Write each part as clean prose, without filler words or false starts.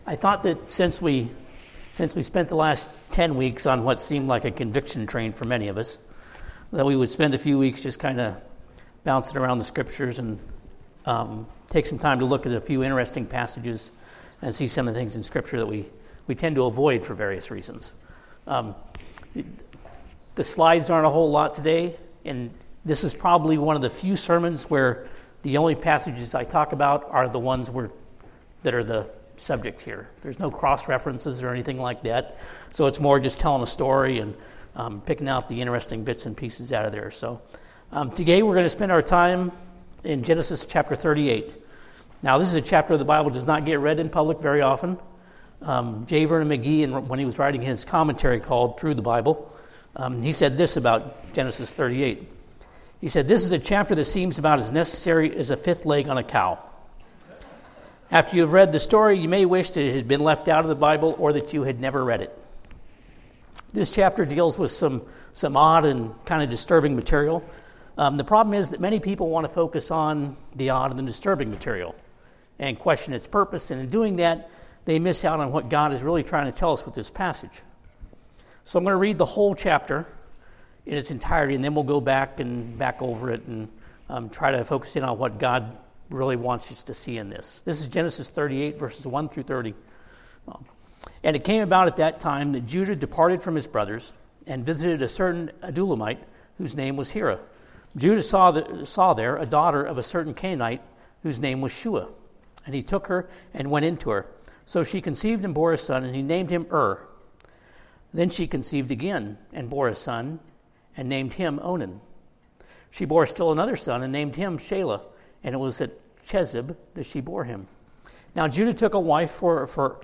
I thought that since we spent the last 10 weeks on what seemed like a conviction train for many of us, that we would spend a few weeks just kind of bouncing around the scriptures and take some time to look at a few interesting passages and see some of the things in scripture that we tend to avoid for various reasons. The slides aren't a whole lot today, and this is probably one of the few sermons where the only passages I talk about are the ones that are the subject here. There's no cross-references or anything like that, so it's more just telling a story and picking out the interesting bits and pieces out of there. So today we're going to spend our time in Genesis chapter 38. Now, this is a chapter of the Bible that does not get read in public very often. J. Vernon McGee, when he was writing his commentary called Through the Bible, he said this about Genesis 38. He said, "This is a chapter that seems about as necessary as a fifth leg on a cow. After you have read the story, you may wish that it had been left out of the Bible or that you had never read it. This chapter deals with some odd and kind of disturbing material. The problem is that many people want to focus on the odd and the disturbing material and question its purpose, and in doing that, they miss out on what God is really trying to tell us with this passage. So I'm going to read the whole chapter in its entirety, and then we'll go back over it and try to focus in on what God really wants us to see in this. This is Genesis 38, verses 1 through 30. And it came about at that time that Judah departed from his brothers and visited a certain Adulamite whose name was Hira. Judah saw there a daughter of a certain Canaanite whose name was Shua, and he took her and went into her. So she conceived and bore a son, and he named him Then she conceived again and bore a son, and named him Onan. She bore still another son, and named him Shelah, and it was at Chezib that she bore him. Now Judah took a wife for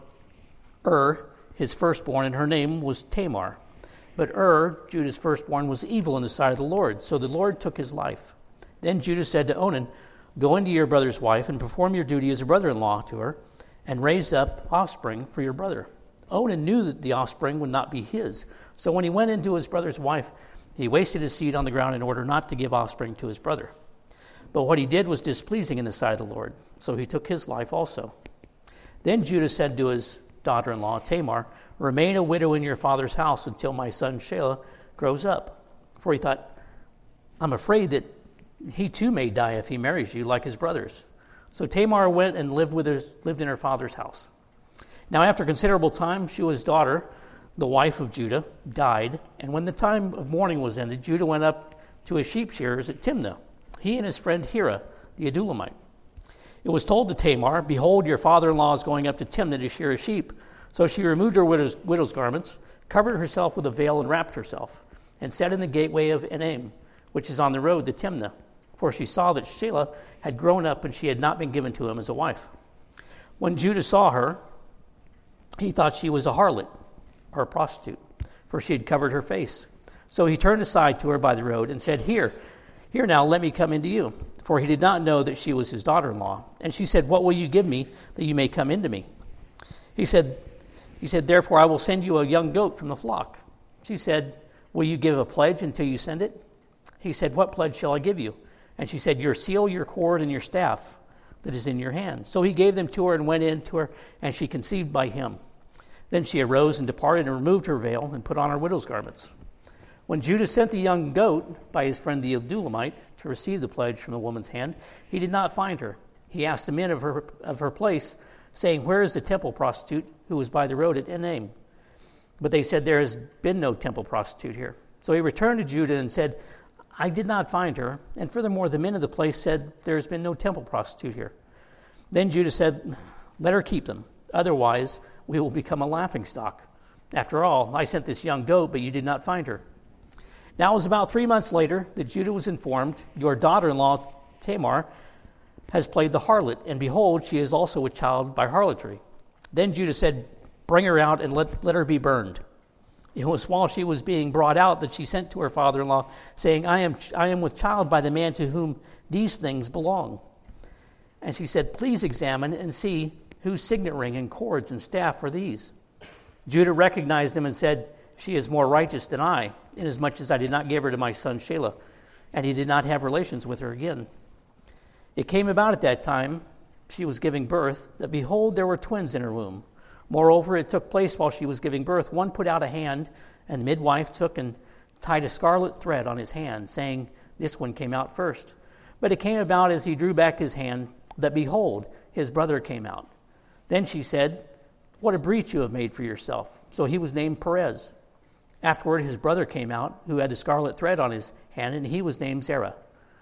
his firstborn, and her name was Tamar. But Judah's firstborn, was evil in the sight of the Lord, so the Lord took his life. Then Judah said to Onan, "Go into your brother's wife, and perform your duty as a brother-in-law to her, and raise up offspring for your brother." Onan knew that the offspring would not be his, so when he went into his brother's wife, he wasted his seed on the ground in order not to give offspring to his brother. But what he did was displeasing in the sight of the Lord, so he took his life also. Then Judah said to his daughter-in-law Tamar, "Remain a widow in your father's house until my son Shelah grows up." For he thought, "I'm afraid that he too may die if he marries you like his brothers." So Tamar went and lived in her father's house. Now after considerable time, Shua's daughter, the wife of Judah, died, and when the time of mourning was ended, Judah went up to his sheep shearers at Timnah, he and his friend Hira, the Adulamite. It was told to Tamar, "Behold, your father-in-law is going up to Timnah to shear his sheep." So she removed her widow's garments, covered herself with a veil, and wrapped herself, and sat in the gateway of Enaim, which is on the road to Timnah, for she saw that Shelah had grown up, and she had not been given to him as a wife. When Judah saw her, he thought she was a harlot, or a prostitute, for she had covered her face. So he turned aside to her by the road and said, Here now, let me come into you. For he did not know that she was his daughter-in-law. And she said, "What will you give me that you may come into me?" He said, "Therefore I will send you a young goat from the flock." She said, "Will you give a pledge until you send it?" He said, "What pledge shall I give you?" And she said, "Your seal, your cord, and your staff that is in your hand." So he gave them to her and went in to her, and she conceived by him. Then she arose and departed and removed her veil and put on her widow's garments. When Judah sent the young goat by his friend the Adulamite to receive the pledge from the woman's hand, he did not find her. He asked the men of her place, saying, "Where is the temple prostitute who was by the road at Enaim?" But they said, "There has been no temple prostitute here." So he returned to Judah and said, "I did not find her, and furthermore the men of the place said, 'There has been no temple prostitute here.'" Then Judah said, "Let her keep them, otherwise we will become a laughingstock. After all, I sent this young goat, but you did not find her." Now it was about 3 months later that Judah was informed, "Your daughter-in-law Tamar has played the harlot, and behold, she is also with child by harlotry." Then Judah said, "Bring her out and let her be burned." It was while she was being brought out that she sent to her father-in-law, saying, I am with child by the man to whom these things belong." And she said, "Please examine and see whose signet ring and cords and staff are these." Judah recognized them and said, "She is more righteous than I, inasmuch as I did not give her to my son Shelah." And he did not have relations with her again. It came about at that time she was giving birth, that behold, there were twins in her womb. Moreover, it took place while she was giving birth. One put out a hand, and the midwife took and tied a scarlet thread on his hand, saying, "This one came out first." But it came about as he drew back his hand that, behold, his brother came out. Then she said, "What a breach you have made for yourself." So he was named Perez. Afterward, his brother came out, who had the scarlet thread on his hand, and he was named Zerah.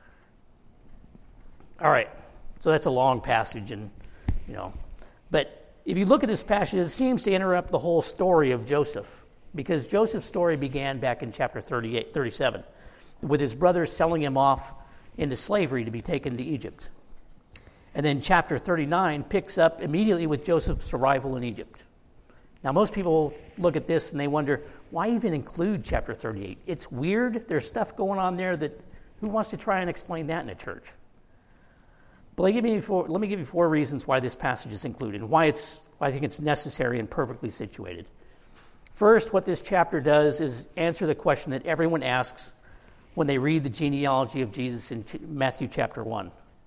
All right, so that's a long passage, but if you look at this passage, it seems to interrupt the whole story of Joseph, because Joseph's story began back in chapter 37, with his brothers selling him off into slavery to be taken to Egypt. And then chapter 39 picks up immediately with Joseph's arrival in Egypt. Now, most people look at this and they wonder, why even include chapter 38? It's weird. There's stuff going on there that, who wants to try and explain that in a church? But let me give you four reasons why this passage is included and why I think it's necessary and perfectly situated. First, what this chapter does is answer the question that everyone asks when they read the genealogy of Jesus in Matthew chapter 1.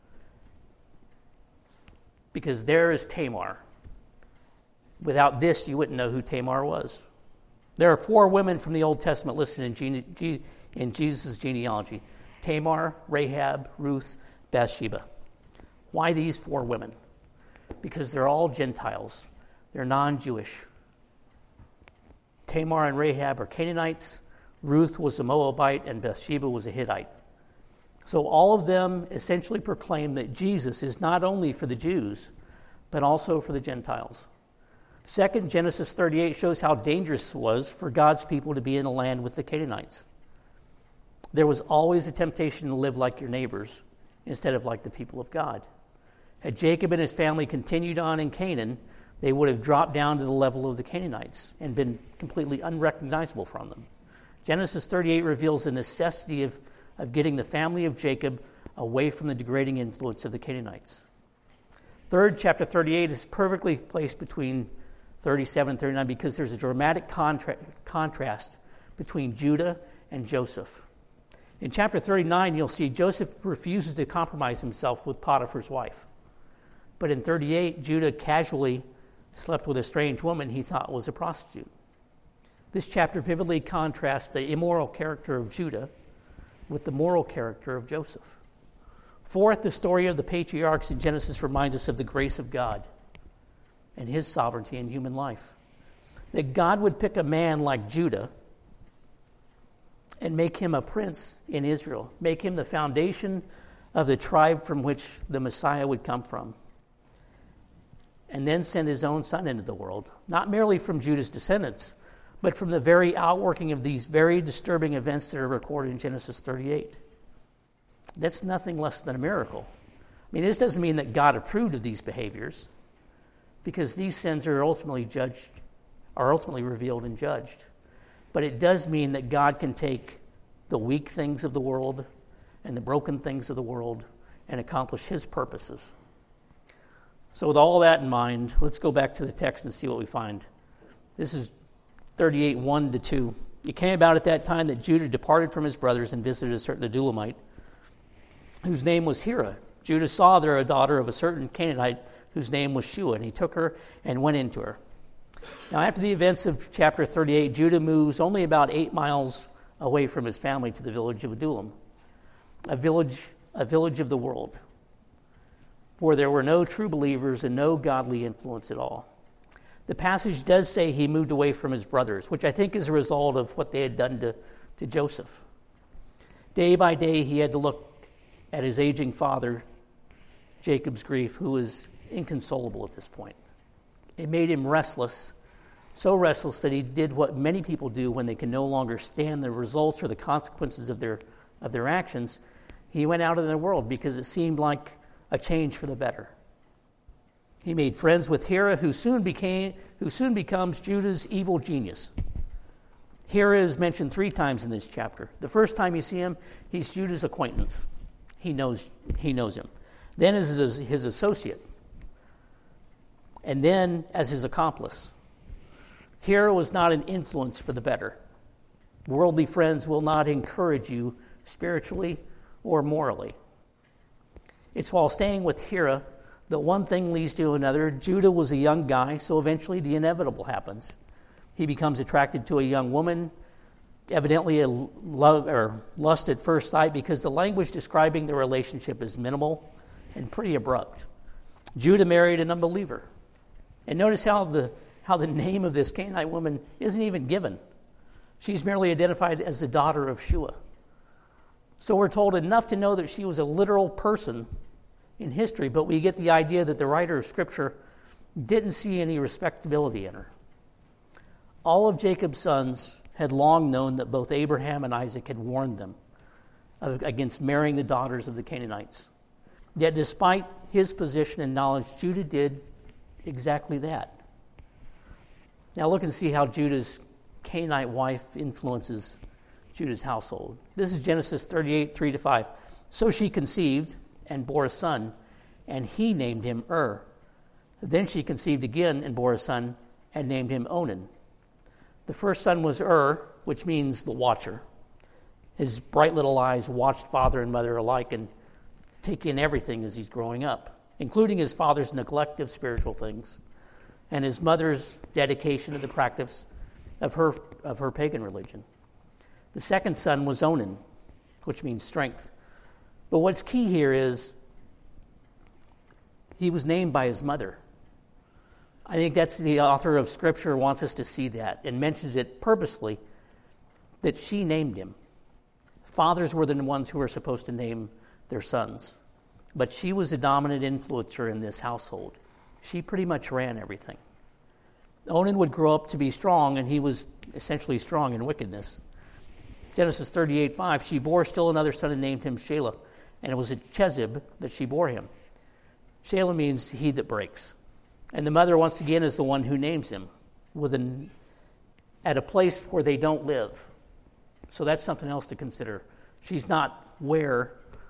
Because there is Tamar. Without this, you wouldn't know who Tamar was. There are four women from the Old Testament listed in Jesus' genealogy: Tamar, Rahab, Ruth, Bathsheba. Why these four women? Because they're all Gentiles. They're non-Jewish. Tamar and Rahab are Canaanites. Ruth was a Moabite, and Bathsheba was a Hittite. So all of them essentially proclaim that Jesus is not only for the Jews, but also for the Gentiles. Second, Genesis 38 shows how dangerous it was for God's people to be in a land with the Canaanites. There was always a temptation to live like your neighbors instead of like the people of God. Had Jacob and his family continued on in Canaan, they would have dropped down to the level of the Canaanites and been completely unrecognizable from them. Genesis 38 reveals the necessity of getting the family of Jacob away from the degrading influence of the Canaanites. Third, chapter 38 is perfectly placed between 37 and 39 because there's a dramatic contrast between Judah and Joseph. In chapter 39, you'll see Joseph refuses to compromise himself with Potiphar's wife. But in 38, Judah casually slept with a strange woman he thought was a prostitute. This chapter vividly contrasts the immoral character of Judah with the moral character of Joseph. Fourth, the story of the patriarchs in Genesis reminds us of the grace of God and his sovereignty in human life. That God would pick a man like Judah and make him a prince in Israel, make him the foundation of the tribe from which the Messiah would come from, and then send his own son into the world, not merely from Judah's descendants, but from the very outworking of these very disturbing events that are recorded in Genesis 38. That's nothing less than a miracle. I mean, this doesn't mean that God approved of these behaviors, because these sins are ultimately revealed and judged. But it does mean that God can take the weak things of the world and the broken things of the world and accomplish his purposes. So with all that in mind, let's go back to the text and see what we find. This is 38, 1-2. It came about at that time that Judah departed from his brothers and visited a certain Adulamite, whose name was Hira. Judah saw there a daughter of a certain Canaanite whose name was Shua, and he took her and went into her. Now, after the events of chapter 38, Judah moves only about 8 miles away from his family to the village of Adullam, a village of the world, where there were no true believers and no godly influence at all. The passage does say he moved away from his brothers, which I think is a result of what they had done to Joseph. Day by day, he had to look at his aging father, Jacob's grief, who was inconsolable at this point. It made him restless, so restless that he did what many people do when they can no longer stand the results or the consequences of their actions. He went out in the world because it seemed like a change for the better. He made friends with Hira, who soon becomes Judah's evil genius. Hira is mentioned 3 times in this chapter. The first time you see him, he's Judah's acquaintance. He knows him. Then as his associate. And then as his accomplice. Hira was not an influence for the better. Worldly friends will not encourage you spiritually or morally. It's while staying with Hira The one thing leads to another. Judah was a young guy, so eventually the inevitable happens. He becomes attracted to a young woman, evidently a love or lust at first sight, because the language describing the relationship is minimal and pretty abrupt. Judah married an unbeliever. And notice how the name of this Canaanite woman isn't even given. She's merely identified as the daughter of Shua. So we're told enough to know that she was a literal person in history, but we get the idea that the writer of Scripture didn't see any respectability in her. All of Jacob's sons had long known that both Abraham and Isaac had warned them against marrying the daughters of the Canaanites. Yet despite his position and knowledge, Judah did exactly that. Now look and see how Judah's Canaanite wife influences Judah's household. This is Genesis 38, 3-5. So she conceived and bore a son, and he named him Then she conceived again and bore a son, and named him Onan. The first son was which means the watcher. His bright little eyes watched father and mother alike and take in everything as he's growing up, including his father's neglect of spiritual things and his mother's dedication to the practice of her pagan religion. The second son was Onan, which means strength. But what's key here is he was named by his mother. I think that's the author of Scripture wants us to see that and mentions it purposely that she named him. Fathers were the ones who were supposed to name their sons. But she was a dominant influencer in this household. She pretty much ran everything. Onan would grow up to be strong, and he was essentially strong in wickedness. Genesis 38:5, she bore still another son and named him Shelah, and it was at Chezib that she bore him. Shelah means he that breaks. And the mother, once again, is the one who names him at a place where they don't live. So that's something else to consider. She's not where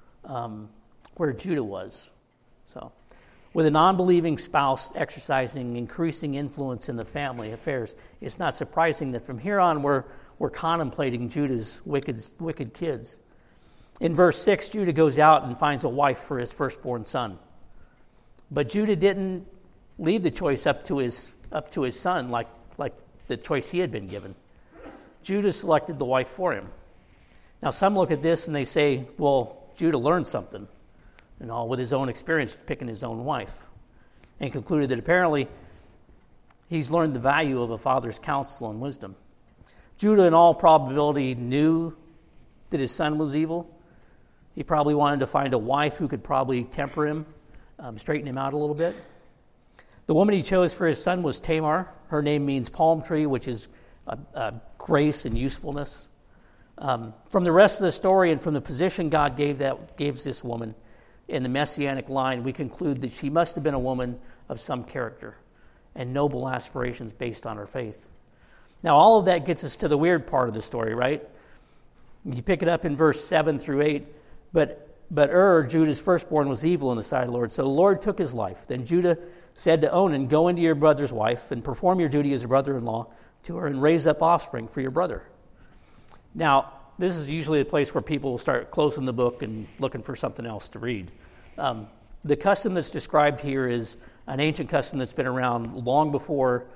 Judah was. So, with a non-believing spouse exercising increasing influence in the family affairs, it's not surprising that from here on we're contemplating Judah's wicked kids. In verse 6, Judah goes out and finds a wife for his firstborn son. But Judah didn't leave the choice up to his son like the choice he had been given. Judah selected the wife for him. Now some look at this and they say, well, Judah learned something, with his own experience picking his own wife, and concluded that apparently he's learned the value of a father's counsel and wisdom. Judah, in all probability, knew that his son was evil. He probably wanted to find a wife who could probably temper him, straighten him out a little bit. The woman he chose for his son was Tamar. Her name means palm tree, which is grace and usefulness. From the rest of the story and from the position God gave this woman in the Messianic line, we conclude that she must have been a woman of some character and noble aspirations based on her faith. Now, all of that gets us to the weird part of the story, right? You pick it up in verse 7-8. But Judah's firstborn, was evil in the sight of the Lord. So the Lord took his life. Then Judah said to Onan, go into your brother's wife and perform your duty as a brother-in-law to her and raise up offspring for your brother. Now, this is usually a place where people will start closing the book and looking for something else to read. The custom that's described here is an ancient custom that's been around long before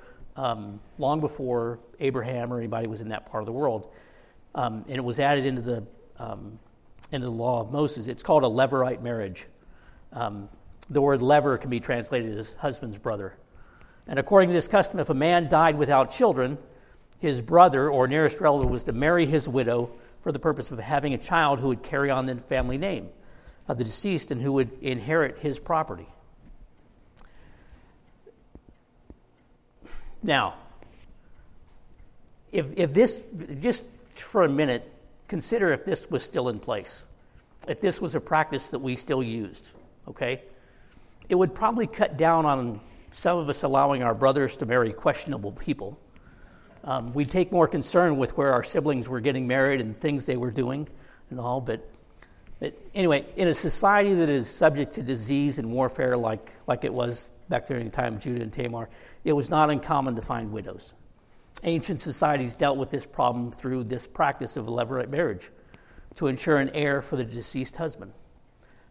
Abraham or anybody was in that part of the world. And it was added into the law of Moses. It's called a Levirate marriage. The word lever can be translated as husband's brother. And according to this custom, if a man died without children, his brother or nearest relative was to marry his widow for the purpose of having a child who would carry on the family name of the deceased and who would inherit his property. Now, if this, just for a minute, consider if this was still in place, if this was a practice that we still used, okay? It would probably cut down on some of us allowing our brothers to marry questionable people. We'd take more concern with where our siblings were getting married and things they were doing and all, but anyway, in a society that is subject to disease and warfare like it was back during the time of Judah and Tamar, it was not uncommon to find widows. Ancient societies dealt with this problem through this practice of a levirate marriage to ensure an heir for the deceased husband.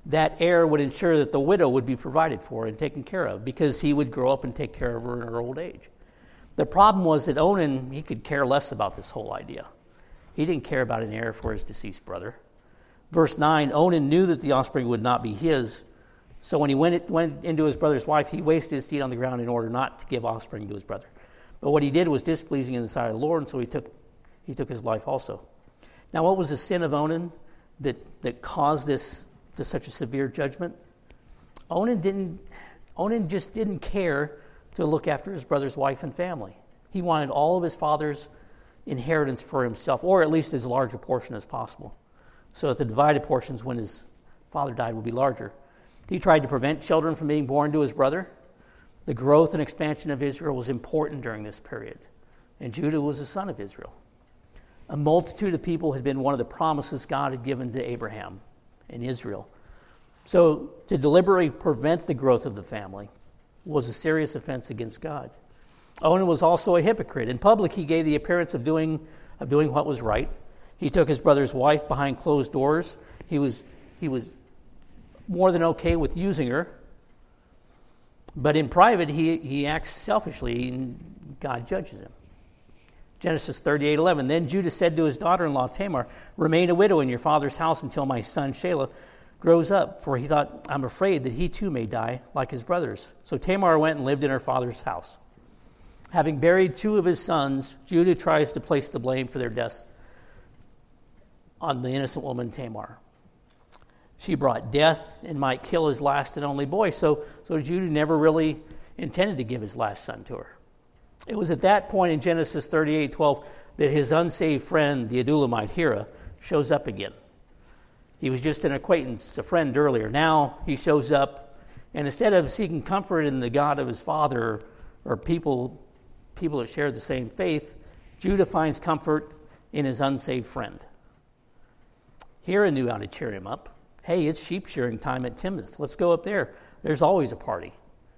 that heir would ensure that the widow would be provided for and taken care of, because he would grow up and take care of her in her old age. The problem was that Onan, he could care less about this whole idea. He didn't care about an heir for his deceased brother. Verse 9, Onan knew that the offspring would not be his, so when he went into his brother's wife, he wasted his seed on the ground in order not to give offspring to his brother. But what he did was displeasing in the sight of the Lord, and so he took his life also. Now, what was the sin of Onan that caused this to such a severe judgment? Onan just didn't care to look after his brother's wife and family. He wanted all of his father's inheritance for himself, or at least as large a portion as possible, so that the divided portions when his father died would be larger. He tried to prevent children from being born to his brother. The growth and expansion of Israel was important during this period, and Judah was a son of Israel. A multitude of people had been one of the promises God had given to Abraham and Israel. So to deliberately prevent the growth of the family was a serious offense against God. Onan was also a hypocrite. In public, he gave the appearance of doing what was right. He took his brother's wife behind closed doors. He was more than okay with using her. But in private, he acts selfishly, and God judges him. Genesis 38:11. Then Judah said to his daughter-in-law Tamar, "Remain a widow in your father's house until my son Shelah grows up." For he thought, "I'm afraid that he too may die like his brothers." So Tamar went and lived in her father's house. Having buried two of his sons, Judah tries to place the blame for their deaths on the innocent woman Tamar. She brought death and might kill his last and only boy. So Judah never really intended to give his last son to her. It was at that point in Genesis 38:12 that his unsaved friend, the Adulamite Hira, shows up again. He was just an acquaintance, a friend earlier. Now he shows up, and instead of seeking comfort in the God of his father or people that share the same faith, Judah finds comfort in his unsaved friend. Hira knew how to cheer him up. Hey, it's sheep shearing time at Timnath. Let's go up there. There's always a party.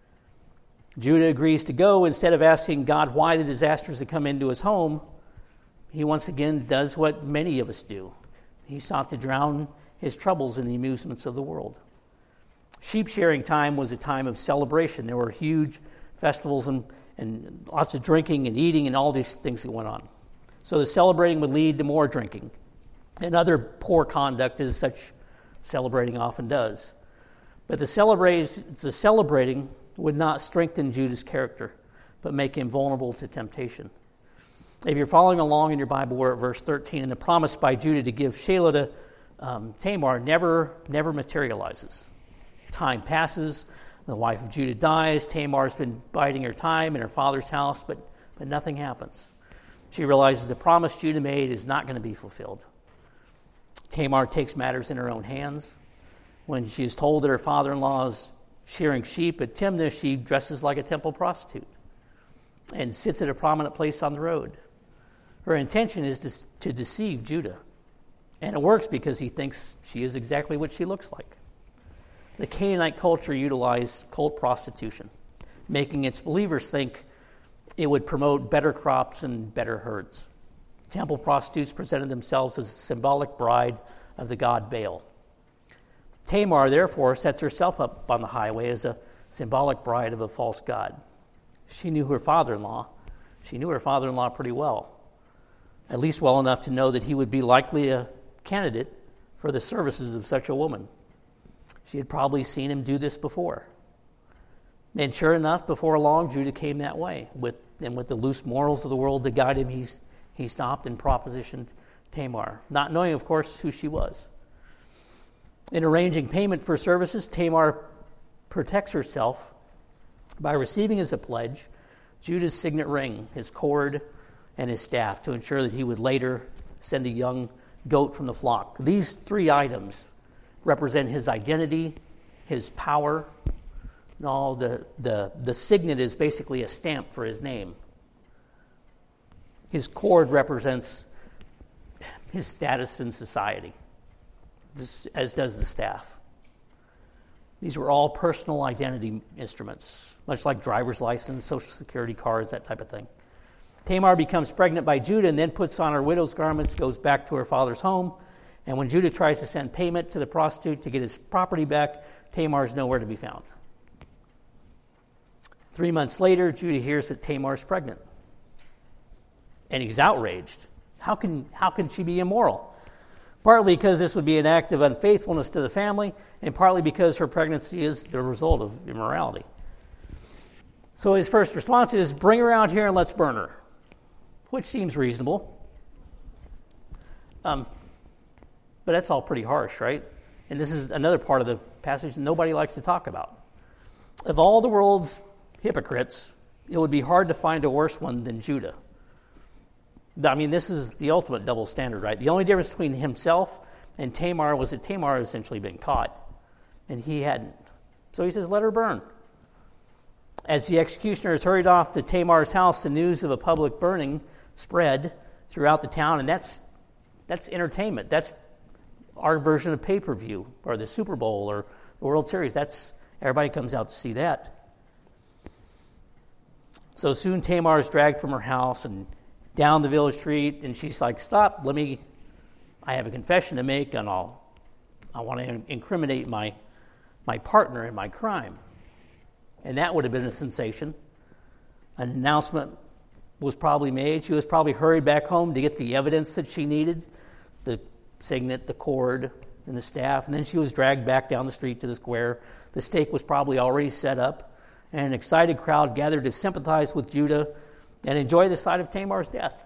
Judah agrees to go. Instead of asking God why the disasters had come into his home, he once again does what many of us do. He sought to drown his troubles in the amusements of the world. Sheep shearing time was a time of celebration. There were huge festivals and lots of drinking and eating and all these things that went on. So the celebrating would lead to more drinking and other poor conduct, as such celebrating often does. But the celebrating would not strengthen Judah's character, but make him vulnerable to temptation. If you're following along in your Bible, we're at verse 13, and the promise by Judah to give Shelah to Tamar never materializes. Time passes, the wife of Judah dies, Tamar's been biding her time in her father's house, but nothing happens. She realizes the promise Judah made is not going to be fulfilled. Tamar takes matters in her own hands. When she is told that her father-in-law is shearing sheep at Timnah, she dresses like a temple prostitute and sits at a prominent place on the road. Her intention is to deceive Judah. And it works because he thinks she is exactly what she looks like. The Canaanite culture utilized cult prostitution, making its believers think it would promote better crops and better herds. Temple prostitutes presented themselves as a symbolic bride of the god Baal. Tamar, therefore, sets herself up on the highway as a symbolic bride of a false god. She knew her father-in-law. She knew her father-in-law pretty well, at least well enough to know that he would be likely a candidate for the services of such a woman. She had probably seen him do this before. And sure enough, before long, Judah came that way. With the loose morals of the world to guide him, he stopped and propositioned Tamar, not knowing, of course, who she was. In arranging payment for services, Tamar protects herself by receiving as a pledge Judah's signet ring, his cord, and his staff to ensure that he would later send a young goat from the flock. These three items represent his identity, his power, and all the signet is basically a stamp for his name. His cord represents his status in society, as does the staff. These were all personal identity instruments, much like driver's license, social security cards, that type of thing. Tamar becomes pregnant by Judah and then puts on her widow's garments, goes back to her father's home, And when Judah tries to send payment to the prostitute to get his property back, Tamar is nowhere to be found. 3 months later, Judah hears that Tamar is pregnant. And he's outraged. How can she be immoral? Partly because this would be an act of unfaithfulness to the family, and partly because her pregnancy is the result of immorality. So his first response is, bring her out here and let's burn her, which seems reasonable. But that's all pretty harsh, right? And this is another part of the passage that nobody likes to talk about. Of all the world's hypocrites, it would be hard to find a worse one than Judah. I mean, this is the ultimate double standard, right? The only difference between himself and Tamar was that Tamar had essentially been caught, and he hadn't. So he says, let her burn. As the executioners hurried off to Tamar's house, the news of a public burning spread throughout the town, and that's entertainment. That's our version of pay-per-view, or the Super Bowl, or the World Series. Everybody comes out to see that. So soon Tamar is dragged from her house and down the village street, and she's like, stop, I have a confession to make, and I want to incriminate my partner in my crime. And that would have been a sensation. An announcement was probably made. She was probably hurried back home to get the evidence that she needed, the signet, the cord, and the staff, and then she was dragged back down the street to the square. The stake was probably already set up, and an excited crowd gathered to sympathize with Judah and enjoy the sight of Tamar's death.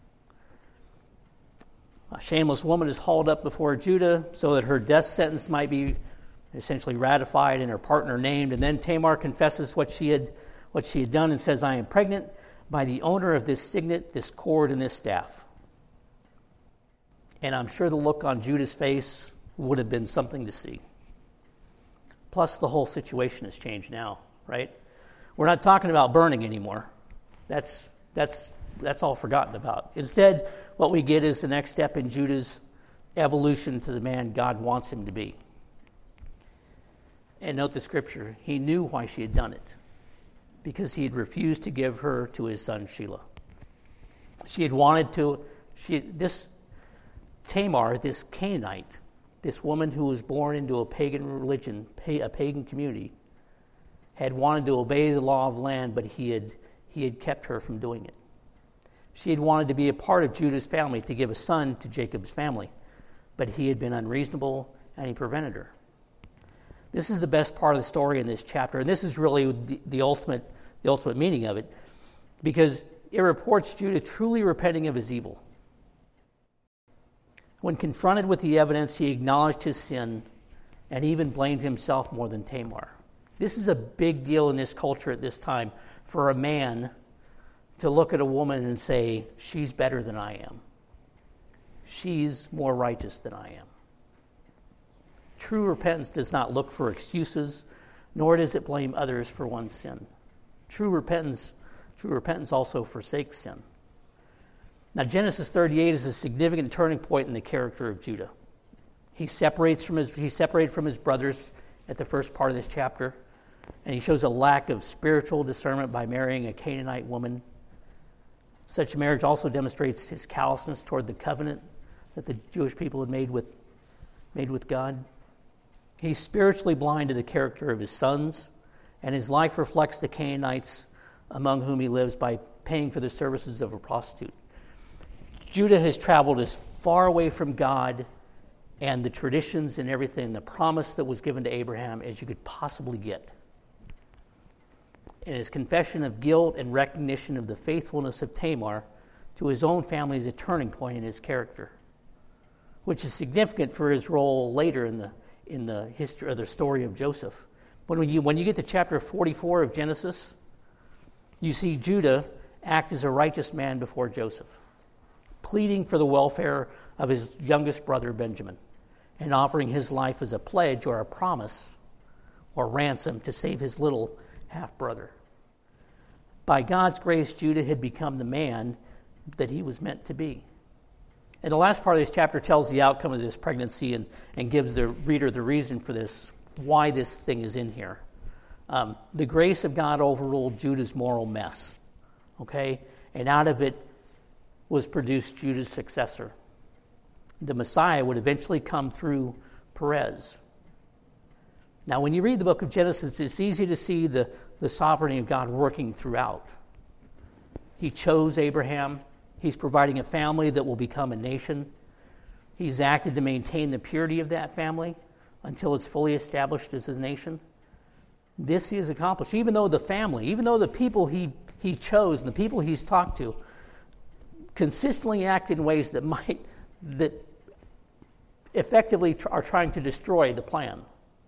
A shameless woman is hauled up before Judah so that her death sentence might be essentially ratified and her partner named. And then Tamar confesses what she had done and says, I am pregnant by the owner of this signet, this cord, and this staff. And I'm sure the look on Judah's face would have been something to see. Plus, the whole situation has changed now, right? We're not talking about burning anymore. That's all forgotten about. Instead, what we get is the next step in Judah's evolution to the man God wants him to be. And note the scripture. He knew why she had done it, because he had refused to give her to his son Shelah. This Tamar, this Canaanite, this woman who was born into a pagan religion, a pagan community, had wanted to obey the law of the land, but he had kept her from doing it. She had wanted to be a part of Judah's family, to give a son to Jacob's family, but he had been unreasonable and he prevented her. This is the best part of the story in this chapter, and this is really the ultimate meaning of it, because it reports Judah truly repenting of his evil. When confronted with the evidence, he acknowledged his sin and even blamed himself more than Tamar. This is a big deal in this culture at this time, for a man to look at a woman and say, she's better than I am. She's more righteous than I am. True repentance does not look for excuses, nor does it blame others for one's sin. True repentance also forsakes sin. Now, Genesis 38 is a significant turning point in the character of Judah. He's separated from his brothers at the first part of this chapter, and he shows a lack of spiritual discernment by marrying a Canaanite woman. Such a marriage also demonstrates his callousness toward the covenant that the Jewish people had made with God. He's spiritually blind to the character of his sons, and his life reflects the Canaanites among whom he lives by paying for the services of a prostitute. Judah has traveled as far away from God and the traditions and everything, the promise that was given to Abraham, as you could possibly get. And his confession of guilt and recognition of the faithfulness of Tamar to his own family is a turning point in his character, which is significant for his role later in the history of the story of Joseph. When you get to chapter 44 of Genesis, you see Judah act as a righteous man before Joseph, pleading for the welfare of his youngest brother Benjamin, and offering his life as a pledge or a promise or ransom to save his little half-brother. By God's grace, Judah had become the man that he was meant to be. And the last part of this chapter tells the outcome of this pregnancy and gives the reader the reason for this, why this thing is in here. The grace of God overruled Judah's moral mess, okay? And out of it was produced Judah's successor, the Messiah would eventually come through Perez. Now, when you read the book of Genesis, it's easy to see the sovereignty of God working throughout. He chose Abraham. He's providing a family that will become a nation. He's acted to maintain the purity of that family until it's fully established as a nation. This he has accomplished. Even though the people he chose and the people he's talked to consistently act in ways that effectively are trying to destroy the plan.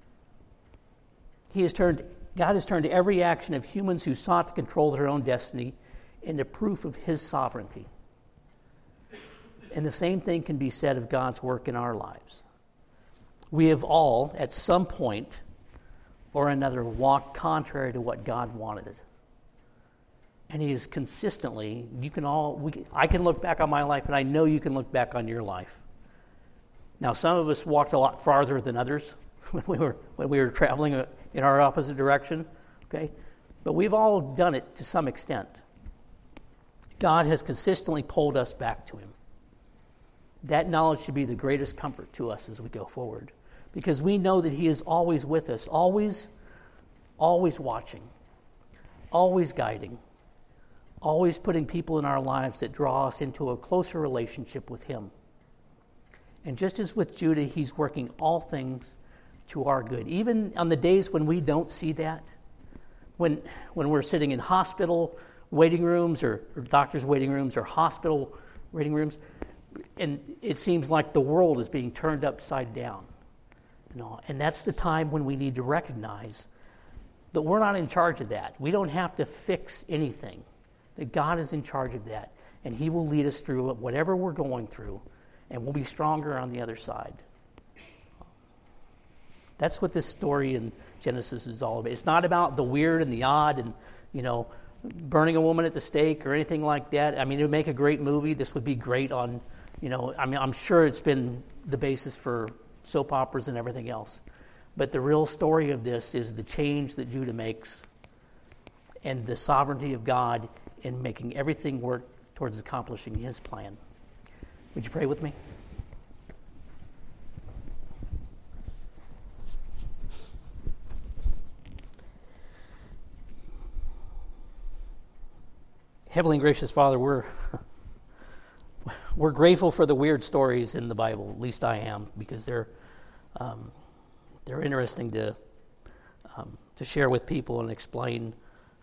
God has turned every action of humans who sought to control their own destiny into proof of his sovereignty. And the same thing can be said of God's work in our lives. We have all, at some point or another, walked contrary to what God wanted. And he is consistently, I can look back on my life, and I know you can look back on your life. Now, some of us walked a lot farther than others when we were traveling in our opposite direction, okay? But we've all done it to some extent. God has consistently pulled us back to him. That knowledge should be the greatest comfort to us as we go forward, because we know that he is always with us, always watching, always guiding, always putting people in our lives that draw us into a closer relationship with him. And just as with Judah, he's working all things to our good. Even on the days when we don't see that, when we're sitting in hospital waiting rooms or doctors' waiting rooms or hospital waiting rooms, and it seems like the world is being turned upside down. And that's the time when we need to recognize that we're not in charge of that. We don't have to fix anything. That God is in charge of that, and he will lead us through whatever we're going through, and we'll be stronger on the other side. That's what this story in Genesis is all about. It's not about the weird and the odd and, burning a woman at the stake or anything like that. I mean, it would make a great movie. This would be great on, I'm sure it's been the basis for soap operas and everything else. But the real story of this is the change that Judah makes and the sovereignty of God in making everything work towards accomplishing his plan. Would you pray with me? Heavenly and gracious Father, we're grateful for the weird stories in the Bible. At least I am, because they're interesting to share with people and explain.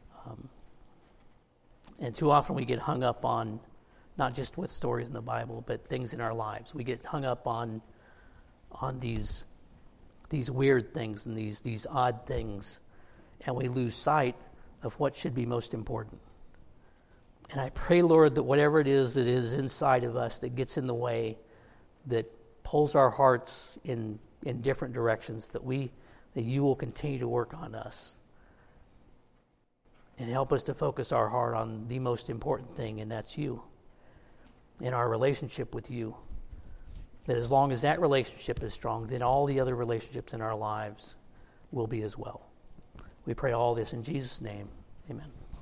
And too often we get hung up on not just with stories in the Bible, but things in our lives. We get hung up on these weird things and these odd things, and we lose sight of what should be most important. And I pray, Lord, that whatever it is that is inside of us that gets in the way, that pulls our hearts in different directions, that you will continue to work on us and help us to focus our heart on the most important thing, and that's you, in our relationship with you. That as long as that relationship is strong, then all the other relationships in our lives will be as well. We pray all this in Jesus' name. Amen.